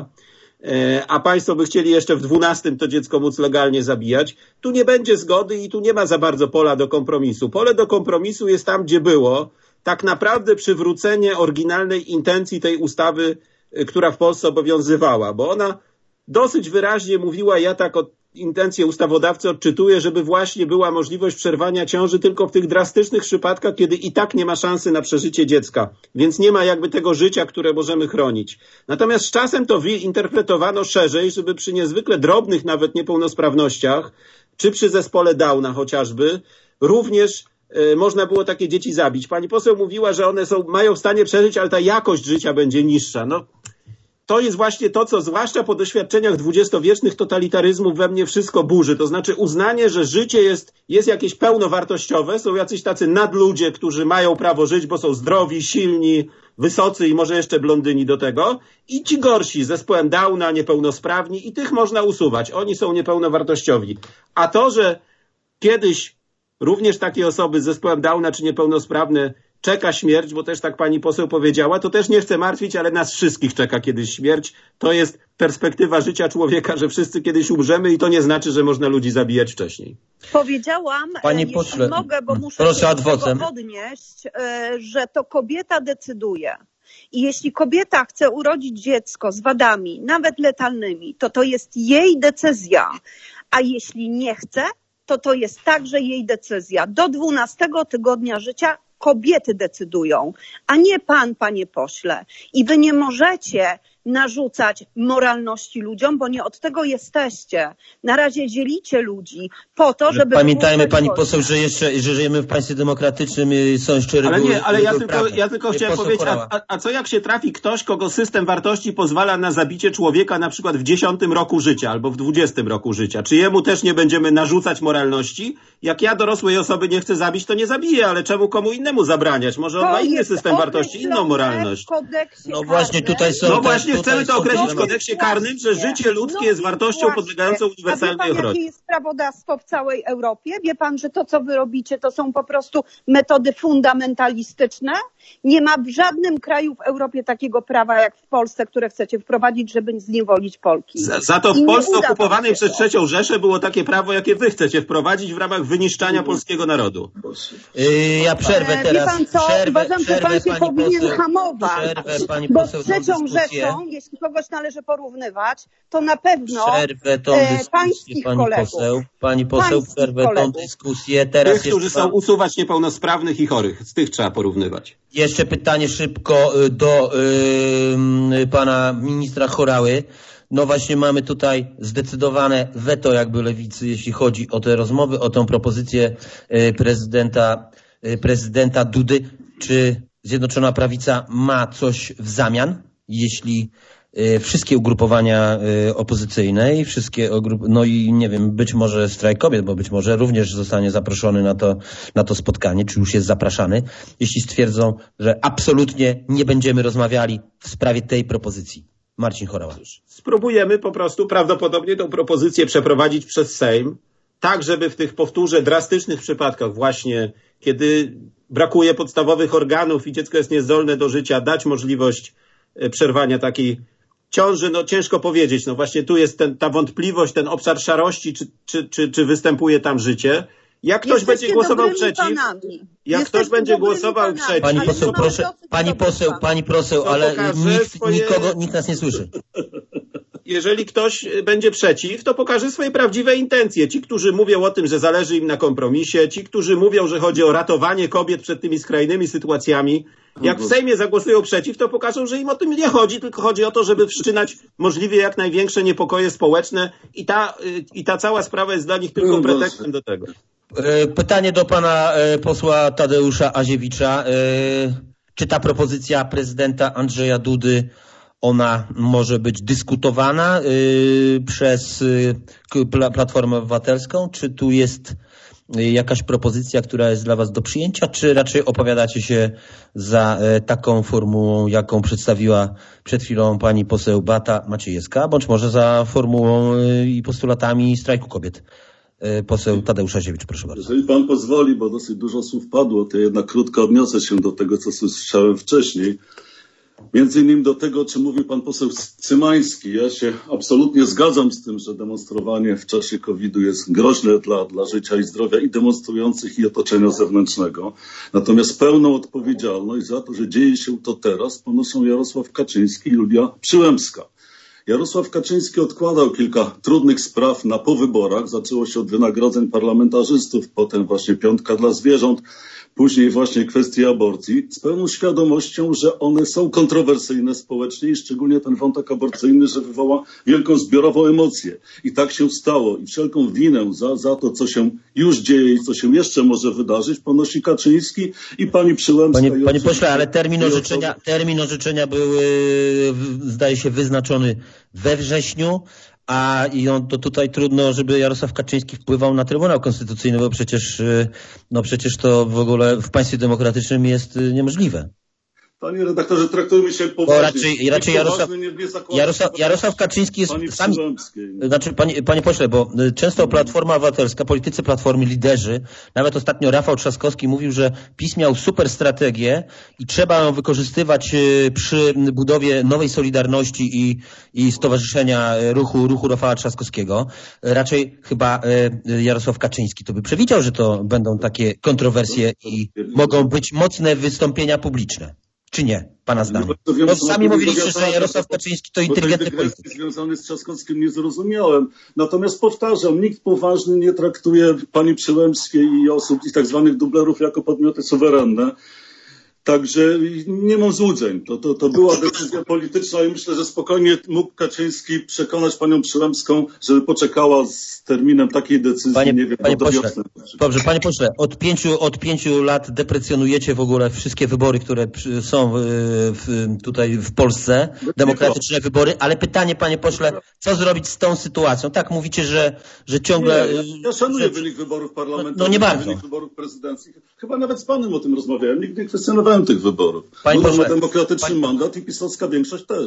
[SPEAKER 6] a państwo by chcieli jeszcze w 12 to dziecko móc legalnie zabijać. Tu nie będzie zgody i tu nie ma za bardzo pola do kompromisu. Pole do kompromisu jest tam, gdzie było. Tak naprawdę przywrócenie oryginalnej intencji tej ustawy, która w Polsce obowiązywała, bo ona dosyć wyraźnie mówiła, ja tak intencje ustawodawcy odczytuję, żeby właśnie była możliwość przerwania ciąży tylko w tych drastycznych przypadkach, kiedy i tak nie ma szansy na przeżycie dziecka, więc nie ma jakby tego życia, które możemy chronić. Natomiast z czasem to interpretowano szerzej, żeby przy niezwykle drobnych nawet niepełnosprawnościach, czy przy zespole Downa chociażby, również można było takie dzieci zabić. Pani poseł mówiła, że one mają w stanie przeżyć, ale ta jakość życia będzie niższa. To jest właśnie to, co zwłaszcza po doświadczeniach dwudziestowiecznych totalitaryzmów we mnie wszystko burzy. To znaczy uznanie, że życie jest jakieś pełnowartościowe, są jacyś tacy nadludzie, którzy mają prawo żyć, bo są zdrowi, silni, wysocy i może jeszcze blondyni do tego. I ci gorsi z zespołem Downa, niepełnosprawni i tych można usuwać. Oni są niepełnowartościowi. A to, że kiedyś również takie osoby z zespołem Downa czy niepełnosprawne czeka śmierć, bo też tak pani poseł powiedziała, to też nie chcę martwić, ale nas wszystkich czeka kiedyś śmierć. To jest perspektywa życia człowieka, że wszyscy kiedyś umrzemy i to nie znaczy, że można ludzi zabijać wcześniej.
[SPEAKER 3] Powiedziałam,
[SPEAKER 2] Pani pośle,
[SPEAKER 3] mogę, bo muszę
[SPEAKER 2] proszę
[SPEAKER 3] się do tego odnieść, że to kobieta decyduje. I jeśli kobieta chce urodzić dziecko z wadami, nawet letalnymi, to jest jej decyzja. A jeśli nie chce, to jest także jej decyzja. Do 12 tygodnia życia kobiety decydują, a nie pan, panie pośle. I wy nie możecie narzucać moralności ludziom, bo nie od tego jesteście. Na razie dzielicie ludzi po to, żeby...
[SPEAKER 2] Pamiętajmy, pani poseł, że żyjemy w państwie demokratycznym i są jeszcze reguły.
[SPEAKER 6] Ale ja tylko chciałem powiedzieć, a co jak się trafi ktoś, kogo system wartości pozwala na zabicie człowieka na przykład w 10 roku życia albo w 20 roku życia? Czy jemu też nie będziemy narzucać moralności? Jak ja dorosłej osoby nie chcę zabić, to nie zabiję, ale czemu komu innemu zabraniać? Może on ma inny system wartości, inną moralność.
[SPEAKER 2] No właśnie tutaj są
[SPEAKER 6] chcemy to określić w kodeksie karnym, że życie ludzkie jest wartością podlegającą uniwersalnej ochronie.
[SPEAKER 3] Jakie jest prawodawstwo w całej Europie? Wie pan, że to, co wy robicie, to są po prostu metody fundamentalistyczne? Nie ma w żadnym kraju w Europie takiego prawa jak w Polsce, które chcecie wprowadzić, żeby zniewolić Polki.
[SPEAKER 6] Za to w Polsce okupowanej przez III Rzeszę było takie prawo, jakie wy chcecie wprowadzić w ramach wyniszczania polskiego narodu.
[SPEAKER 2] Ja przerwę teraz.
[SPEAKER 3] Wie pan co? Uważam, że pan się powinien hamować, bo z III Rzeszą, jeśli kogoś należy porównywać, to na pewno pańskich kolegów.
[SPEAKER 2] Pani poseł, przerwę tą dyskusję. Teraz
[SPEAKER 6] tych, którzy chcą usuwać niepełnosprawnych i chorych. Z tych trzeba porównywać.
[SPEAKER 2] Jeszcze pytanie szybko do pana ministra Horały. No właśnie mamy tutaj zdecydowane weto jakby lewicy, jeśli chodzi o te rozmowy, o tą propozycję prezydenta Dudy. Czy Zjednoczona Prawica ma coś w zamian, jeśli wszystkie ugrupowania opozycyjne i no i nie wiem, być może strajk kobiet, bo być może również zostanie zaproszony na to spotkanie, czy już jest zapraszany, jeśli stwierdzą, że absolutnie nie będziemy rozmawiali w sprawie tej propozycji. Marcin Horała.
[SPEAKER 6] Spróbujemy po prostu prawdopodobnie tę propozycję przeprowadzić przez Sejm, tak żeby w tych, powtórzę, drastycznych przypadkach właśnie, kiedy brakuje podstawowych organów i dziecko jest niezdolne do życia, dać możliwość przerwania takiej ciąży. No ciężko powiedzieć, no właśnie tu jest ta wątpliwość, ten obszar szarości, czy występuje tam życie. Jak ktoś będzie głosował przeciw,
[SPEAKER 2] Pani poseł, proszę, pani poseł, ale nikt nas nie słyszy.
[SPEAKER 6] Jeżeli ktoś będzie przeciw, to pokaże swoje prawdziwe intencje. Ci, którzy mówią o tym, że zależy im na kompromisie, ci, którzy mówią, że chodzi o ratowanie kobiet przed tymi skrajnymi sytuacjami, jak w Sejmie zagłosują przeciw, to pokażą, że im o tym nie chodzi, tylko chodzi o to, żeby wszczynać możliwie jak największe niepokoje społeczne i ta cała sprawa jest dla nich tylko pretekstem do tego.
[SPEAKER 2] Pytanie do pana posła Tadeusza Aziewicza. Czy ta propozycja prezydenta Andrzeja Dudy, ona może być dyskutowana przez Platformę Obywatelską? Czy tu jest jakaś propozycja, która jest dla was do przyjęcia, czy raczej opowiadacie się za taką formułą, jaką przedstawiła przed chwilą pani poseł Beata Maciejewska, bądź może za formułą i postulatami strajku kobiet? Poseł Tadeusz Aziewicz, proszę bardzo.
[SPEAKER 4] Jeżeli pan pozwoli, bo dosyć dużo słów padło, to jednak krótko odniosę się do tego, co słyszałem wcześniej. Między innymi do tego, o czym mówił pan poseł Cymański. Ja się absolutnie zgadzam z tym, że demonstrowanie w czasie COVID-u jest groźne dla życia i zdrowia i demonstrujących, i otoczenia zewnętrznego. Natomiast pełną odpowiedzialność za to, że dzieje się to teraz, ponoszą Jarosław Kaczyński i Julia Przyłębska. Jarosław Kaczyński odkładał kilka trudnych spraw na po wyborach. Zaczęło się od wynagrodzeń parlamentarzystów, potem właśnie piątka dla zwierząt, później właśnie kwestie aborcji, z pełną świadomością, że one są kontrowersyjne społecznie i szczególnie ten wątek aborcyjny, że wywoła wielką zbiorową emocję. I tak się stało. I wszelką winę za to, co się już dzieje i co się jeszcze może wydarzyć, ponosi Kaczyński i pani Przyłębska.
[SPEAKER 2] Panie pośle, ale termin orzeczenia był, zdaje się, wyznaczony we wrześniu, to tutaj trudno, żeby Jarosław Kaczyński wpływał na Trybunał Konstytucyjny, bo przecież to w ogóle w państwie demokratycznym jest niemożliwe.
[SPEAKER 4] Panie redaktorze, traktujmy się poważnie.
[SPEAKER 2] Bo raczej Jarosław Kaczyński jest panie pośle, bo często Platforma Obywatelska, politycy Platformy, liderzy, nawet ostatnio Rafał Trzaskowski mówił, że PiS miał super strategię i trzeba ją wykorzystywać przy budowie nowej Solidarności i stowarzyszenia ruchu Rafała Trzaskowskiego. Raczej chyba Jarosław Kaczyński to by przewidział, że to będą takie kontrowersje i mogą być mocne wystąpienia publiczne. Czy nie, pana zdaniem? No, sami mówiliście, że Jarosław Kaczyński to inteligentny polityk.
[SPEAKER 4] Związany z Trzaskowskim nie zrozumiałem. Natomiast powtarzam, nikt poważny nie traktuje pani Przyłębskiej i osób i tak zwanych dublerów jako podmioty suwerenne. Także nie mam złudzeń. To była decyzja polityczna i myślę, że spokojnie mógł Kaczyński przekonać panią Przyłębską, żeby poczekała z terminem takiej decyzji,
[SPEAKER 2] Dobrze, panie pośle, od 5 lat deprecjonujecie w ogóle wszystkie wybory, które są tutaj w Polsce, demokratyczne wybory, ale pytanie, panie pośle, co zrobić z tą sytuacją? Tak, mówicie, że ciągle...
[SPEAKER 4] Ja szanuję wynik wyborów parlamentarnych,
[SPEAKER 2] no nie bardzo.
[SPEAKER 4] Wynik wyborów prezydenckich. Chyba nawet z panem o tym rozmawiałem, nigdy nie kwestionowałem tych wyborów. Był demokratyczny mandat i pisowska większość też.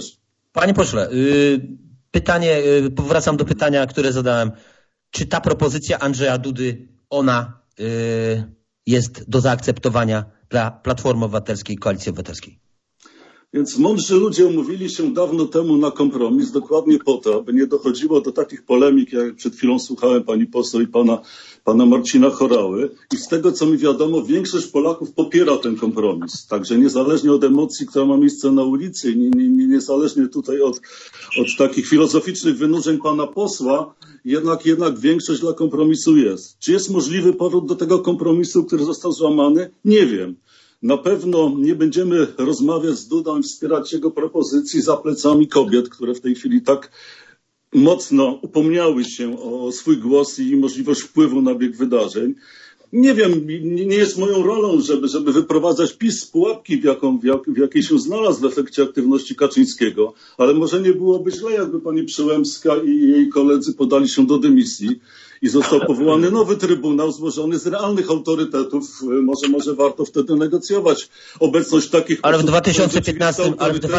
[SPEAKER 2] Panie pośle, powracam do pytania, które zadałem. Czy ta propozycja Andrzeja Dudy, ona jest do zaakceptowania dla Platformy Obywatelskiej, Koalicji Obywatelskiej?
[SPEAKER 4] Więc mądrzy ludzie umówili się dawno temu na kompromis, dokładnie po to, aby nie dochodziło do takich polemik, jak przed chwilą słuchałem pani poseł i pana Marcina Horały. I z tego, co mi wiadomo, większość Polaków popiera ten kompromis. Także niezależnie od emocji, która ma miejsce na ulicy, niezależnie tutaj od takich filozoficznych wynurzeń pana posła, jednak większość dla kompromisu jest. Czy jest możliwy powrót do tego kompromisu, który został złamany? Nie wiem. Na pewno nie będziemy rozmawiać z Dudą i wspierać jego propozycji za plecami kobiet, które w tej chwili tak mocno upomniały się o swój głos i możliwość wpływu na bieg wydarzeń. Nie wiem, nie jest moją rolą, żeby wyprowadzać PiS z pułapki, w jakiej się znalazł w efekcie aktywności Kaczyńskiego, ale może nie byłoby źle, jakby pani Przyłębska i jej koledzy podali się do dymisji i został powołany nowy trybunał złożony z realnych autorytetów. Może warto wtedy negocjować obecność takich...
[SPEAKER 2] Ale w 2015,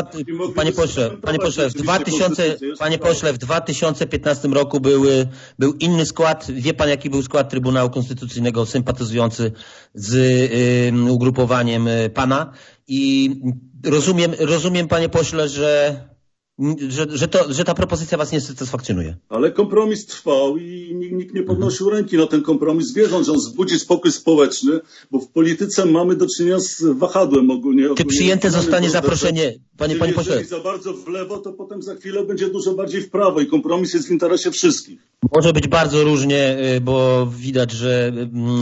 [SPEAKER 2] panie pośle, w 2015 roku był inny skład. Wie pan, jaki był skład Trybunału Konstytucyjnego sympatyzujący z ugrupowaniem pana? I rozumiem, panie pośle, że ta propozycja was nie satysfakcjonuje.
[SPEAKER 4] Ale kompromis trwał i nikt nie podnosił ręki na ten kompromis, wierząc, że on wzbudzi spokój społeczny, bo w polityce mamy do czynienia z wahadłem ogólnie.
[SPEAKER 2] Czy przyjęte zostanie zaproszenie, panie pośle?
[SPEAKER 4] Jeżeli za bardzo w lewo, to potem za chwilę będzie dużo bardziej w prawo i kompromis jest w interesie wszystkich.
[SPEAKER 2] Może być bardzo różnie, bo widać, że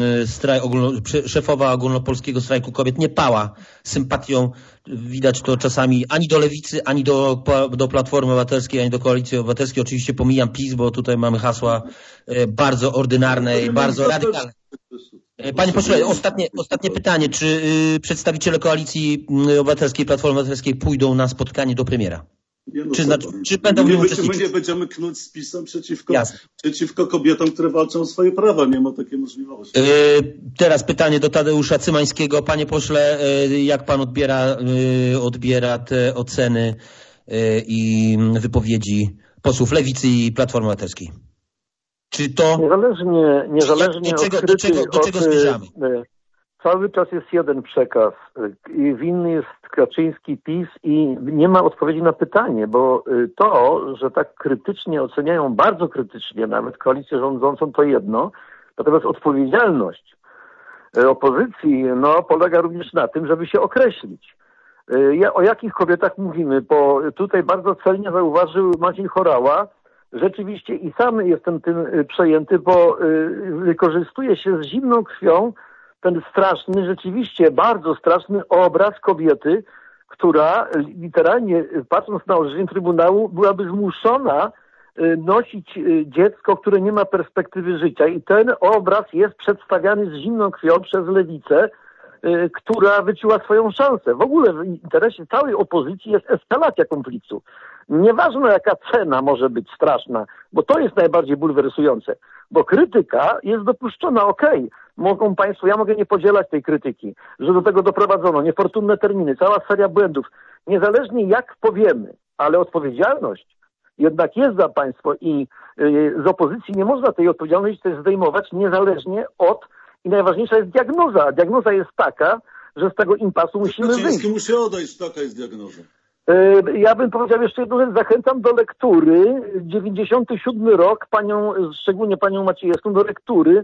[SPEAKER 2] szefowa ogólnopolskiego strajku kobiet nie pała sympatią. Widać to czasami ani do Lewicy, ani do Platformy Obywatelskiej, ani do Koalicji Obywatelskiej. Oczywiście pomijam PiS, bo tutaj mamy hasła bardzo ordynarne i bardzo radykalne. Panie pośle, ostatnie pytanie. Czy przedstawiciele Koalicji Obywatelskiej, Platformy Obywatelskiej pójdą na spotkanie do premiera? Czy będą w nim uczestniczyć?
[SPEAKER 4] My nie będziemy knuć z PiS-em przeciwko kobietom, które walczą o swoje prawa. Nie ma takiej możliwości.
[SPEAKER 2] Teraz pytanie do Tadeusza Cymańskiego. Panie pośle, jak pan odbiera te oceny i wypowiedzi posłów Lewicy i Platformy Obywatelskiej? Czy to...
[SPEAKER 5] Niezależnie
[SPEAKER 2] do czego zmierzamy?
[SPEAKER 5] Cały czas jest jeden przekaz. Winny jest Kaczyński, PiS i nie ma odpowiedzi na pytanie, bo to, że tak krytycznie oceniają, bardzo krytycznie nawet koalicję rządzącą, to jedno. Natomiast odpowiedzialność opozycji polega również na tym, żeby się określić. O jakich kobietach mówimy? Bo tutaj bardzo celnie zauważył Maciej Horała, rzeczywiście i sam jestem tym przejęty, bo wykorzystuje się z zimną krwią ten straszny, rzeczywiście bardzo straszny obraz kobiety, która literalnie, patrząc na orzeczenie Trybunału, byłaby zmuszona nosić dziecko, które nie ma perspektywy życia. I ten obraz jest przedstawiany z zimną krwią przez lewicę, która wyczuła swoją szansę. W ogóle w interesie całej opozycji jest eskalacja konfliktu. Nieważne jaka cena może być straszna, bo to jest najbardziej bulwersujące, bo krytyka jest dopuszczona, okej. Mogą państwo, ja mogę nie podzielać tej krytyki, że do tego doprowadzono, niefortunne terminy, cała seria błędów. Niezależnie jak powiemy, ale odpowiedzialność jednak jest za państwo i z opozycji nie można tej odpowiedzialności też zdejmować niezależnie od, i najważniejsza jest diagnoza. Diagnoza jest taka, że z tego impasu musimy wyjść.
[SPEAKER 4] Kaczyński musi odejść, taka jest diagnoza.
[SPEAKER 5] Ja bym powiedział jeszcze jedną rzecz, zachęcam do lektury, 97 rok, szczególnie panią Maciejewską, do lektury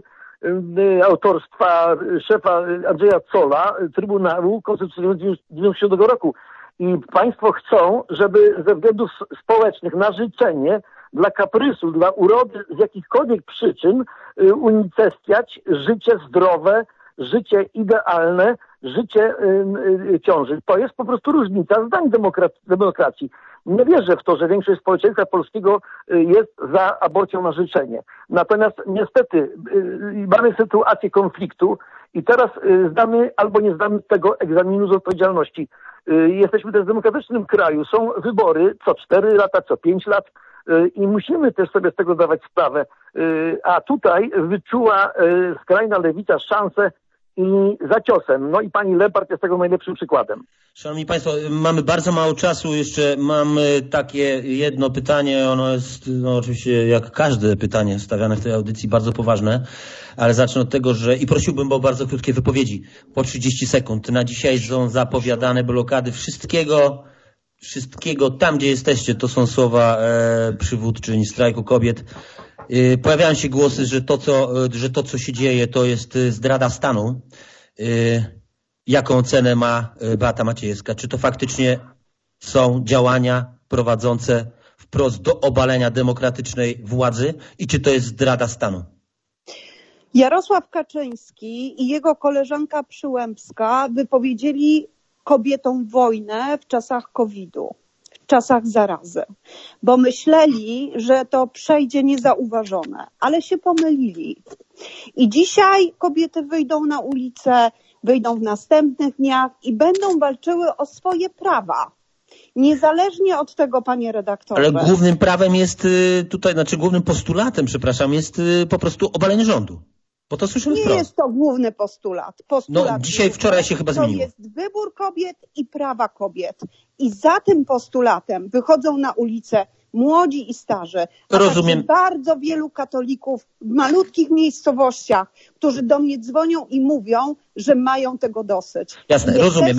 [SPEAKER 5] autorstwa szefa Andrzeja Zolla, Trybunału Konstytucyjnego 97 roku. I państwo chcą, żeby ze względów społecznych na życzenie, dla kaprysu, dla urody z jakichkolwiek przyczyn unicestwiać życie zdrowe, życie idealne, życie ciąży. To jest po prostu różnica zdań demokracji. Nie wierzę w to, że większość społeczeństwa polskiego jest za aborcją na życzenie. Natomiast niestety mamy sytuację konfliktu i teraz zdamy albo nie zdamy tego egzaminu z odpowiedzialności. Jesteśmy też w demokratycznym kraju. Są wybory co 4 lata, co 5 lat i musimy też sobie z tego zdawać sprawę. A tutaj wyczuła skrajna lewica szansę i za ciosem. No i pani Lempart jest tego najlepszym przykładem.
[SPEAKER 2] Szanowni Państwo, mamy bardzo mało czasu. Jeszcze mam takie jedno pytanie. Ono jest oczywiście jak każde pytanie stawiane w tej audycji bardzo poważne, ale zacznę od tego, że i prosiłbym o bardzo krótkie wypowiedzi, po 30 sekund. Na dzisiaj są zapowiadane blokady wszystkiego tam, gdzie jesteście. To są słowa przywódczyń strajku kobiet. Pojawiają się głosy, że to, co się dzieje, to jest zdrada stanu. Jaką cenę ma Beata Maciejewska? Czy to faktycznie są działania prowadzące wprost do obalenia demokratycznej władzy i czy to jest zdrada stanu?
[SPEAKER 3] Jarosław Kaczyński i jego koleżanka Przyłębska wypowiedzieli kobietom wojnę w czasach COVID-u, w czasach zarazy, bo myśleli, że to przejdzie niezauważone, ale się pomylili. I dzisiaj kobiety wyjdą na ulicę, wyjdą w następnych dniach i będą walczyły o swoje prawa. Niezależnie od tego, panie redaktorze.
[SPEAKER 2] Ale głównym prawem jest tutaj, głównym postulatem, jest po prostu obalenie rządu. Bo to słyszymy wprost.
[SPEAKER 3] Nie jest to główny postulat.
[SPEAKER 2] Dzisiaj, wczoraj się chyba zmieniło.
[SPEAKER 3] To jest wybór kobiet i prawa kobiet. I za tym postulatem wychodzą na ulicę młodzi i starzy.
[SPEAKER 2] Rozumiem.
[SPEAKER 3] Bardzo wielu katolików w malutkich miejscowościach, którzy do mnie dzwonią i mówią, że mają tego dosyć.
[SPEAKER 2] Jasne, rozumiem.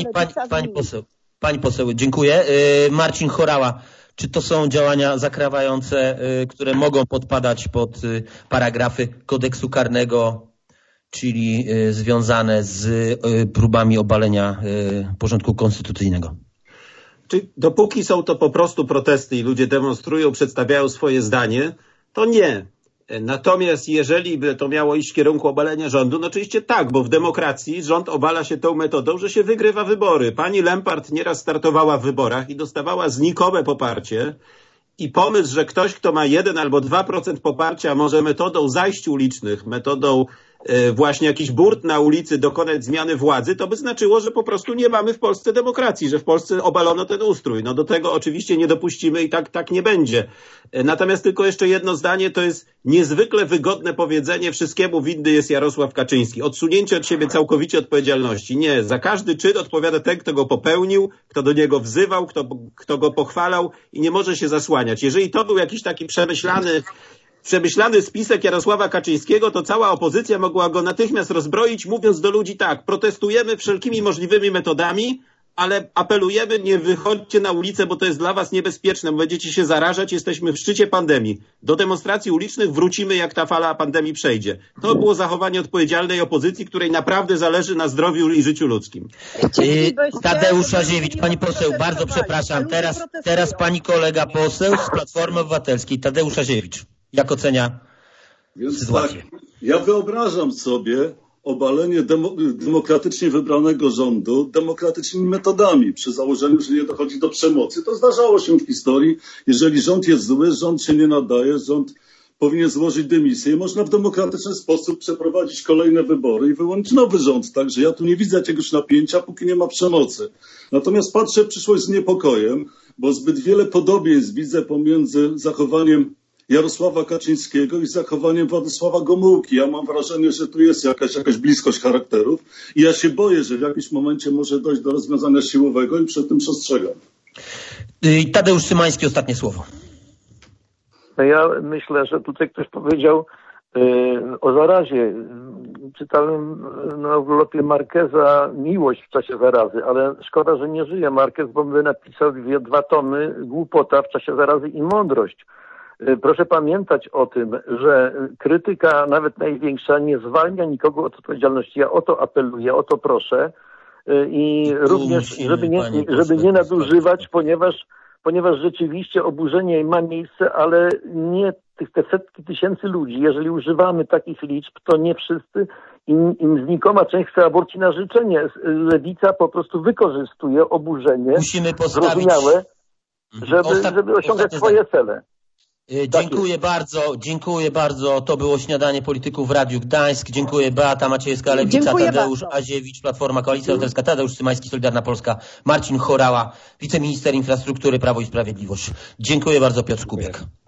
[SPEAKER 2] Pani poseł, dziękuję. Marcin Horała. Czy to są działania zakrawające, które mogą podpadać pod paragrafy kodeksu karnego, czyli związane z próbami obalenia porządku konstytucyjnego?
[SPEAKER 6] Czy dopóki są to po prostu protesty i ludzie demonstrują, przedstawiają swoje zdanie, to nie. Natomiast jeżeli by to miało iść w kierunku obalenia rządu, no oczywiście tak, bo w demokracji rząd obala się tą metodą, że się wygrywa wybory. Pani Lempart nieraz startowała w wyborach i dostawała znikome poparcie. I pomysł, że ktoś, kto ma 1 albo 2% poparcia, może metodą zajść ulicznych, metodą właśnie jakiś burt na ulicy dokonać zmiany władzy, to by znaczyło, że po prostu nie mamy w Polsce demokracji, że w Polsce obalono ten ustrój. No do tego oczywiście nie dopuścimy i tak nie będzie. Natomiast tylko jeszcze jedno zdanie, to jest niezwykle wygodne powiedzenie, wszystkiemu winny jest Jarosław Kaczyński. Odsunięcie od siebie całkowicie odpowiedzialności. Nie, za każdy czyn odpowiada ten, kto go popełnił, kto do niego wzywał, kto go pochwalał i nie może się zasłaniać. Jeżeli to był jakiś taki przemyślany spisek Jarosława Kaczyńskiego, to cała opozycja mogła go natychmiast rozbroić, mówiąc do ludzi tak, protestujemy wszelkimi możliwymi metodami, ale apelujemy, nie wychodźcie na ulicę, bo to jest dla was niebezpieczne, bo będziecie się zarażać, jesteśmy w szczycie pandemii. Do demonstracji ulicznych wrócimy, jak ta fala pandemii przejdzie. To było zachowanie odpowiedzialnej opozycji, której naprawdę zależy na zdrowiu i życiu ludzkim.
[SPEAKER 2] Tadeusz Aziewicz, pani poseł, bardzo przepraszam, teraz pani kolega poseł z Platformy Obywatelskiej, Tadeusz Aziewicz. Jak ocenia sytuację?
[SPEAKER 4] Tak, ja wyobrażam sobie obalenie demokratycznie wybranego rządu demokratycznymi metodami, przy założeniu, że nie dochodzi do przemocy. To zdarzało się w historii. Jeżeli rząd jest zły, rząd się nie nadaje, rząd powinien złożyć dymisję i można w demokratyczny sposób przeprowadzić kolejne wybory i wyłonić nowy rząd. Także ja tu nie widzę jakiegoś napięcia, póki nie ma przemocy. Natomiast patrzę w przyszłość z niepokojem, bo zbyt wiele podobieństw widzę pomiędzy zachowaniem Jarosława Kaczyńskiego i zachowaniem Władysława Gomułki. Ja mam wrażenie, że tu jest jakaś bliskość charakterów i ja się boję, że w jakimś momencie może dojść do rozwiązania siłowego i przed tym przestrzegam.
[SPEAKER 2] Tadeusz Cymański, ostatnie słowo.
[SPEAKER 5] No ja myślę, że tutaj ktoś powiedział o zarazie. Czytałem na urlopie Marqueza Miłość w czasie zarazy, ale szkoda, że nie żyje Marquez, bo by napisał 2 tomy Głupota w czasie zarazy i Mądrość. Proszę pamiętać o tym, że krytyka, nawet największa, nie zwalnia nikogo od odpowiedzialności. Ja o to apeluję, o to proszę i również, żeby nie nadużywać, ponieważ rzeczywiście oburzenie ma miejsce, ale nie te setki tysięcy ludzi. Jeżeli używamy takich liczb, to nie wszyscy i znikoma część chce aborcji na życzenie. Lewica po prostu wykorzystuje oburzenie zrozumiałe, żeby osiągać swoje cele.
[SPEAKER 2] Dziękuję bardzo. To było Śniadanie Polityków w Radiu Gdańsk. Dziękuję. Beata Maciejewska, Lewica, Tadeusz Aziewicz, Platforma, Koalicja Obywatelska, Tadeusz Cymański, Solidarna Polska, Marcin Horała, wiceminister infrastruktury, Prawo i Sprawiedliwość. Dziękuję bardzo, Piotr Kubiak.